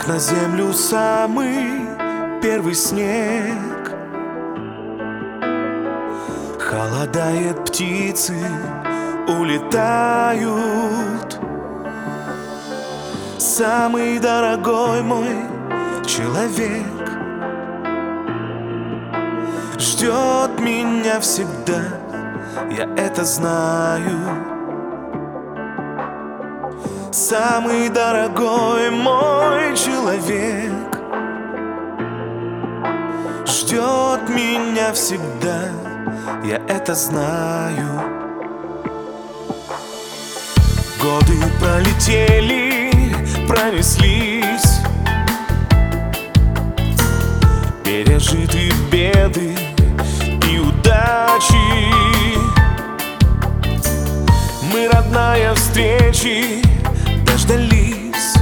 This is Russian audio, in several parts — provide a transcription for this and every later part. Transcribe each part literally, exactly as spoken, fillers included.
Лег на землю самый первый снег. Холодает, птицы улетают. Самый дорогой мой человек ждет меня всегда, я это знаю. Самый дорогой мой человек ждет меня всегда, я это знаю. Годы пролетели, пронеслись, пережиты беды и удачи. Мы, родная, встречи дождались.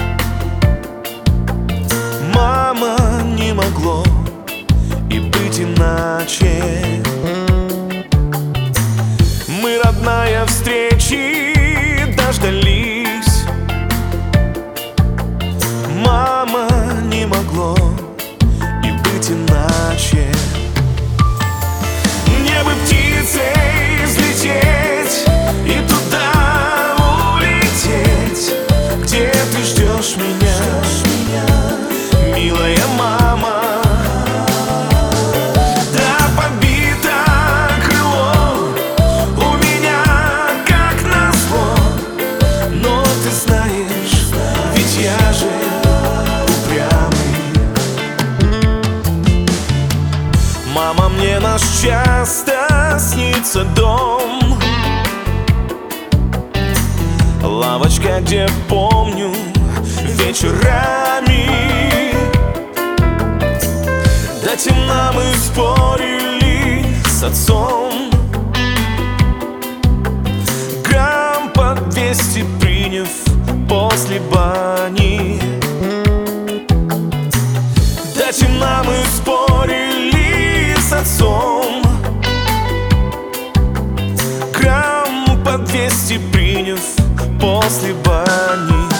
Мама, не могло и быть иначе. Мы, родная, встречи дождались. Мама, не могло и быть иначе. Мне бы птицей взлететь и туда улететь, где ты ждешь меня, милая мама. Да, побито крыло у меня, как назло, но ты знаешь, ведь я же упрямый. Мама, мне наш часто снится дом, лавочка, где помню вечерами. До темна мы спорили с отцом, грамм по двести приняв после бани. До темна мы спорили с отцом, грамм по двести приняв после бани.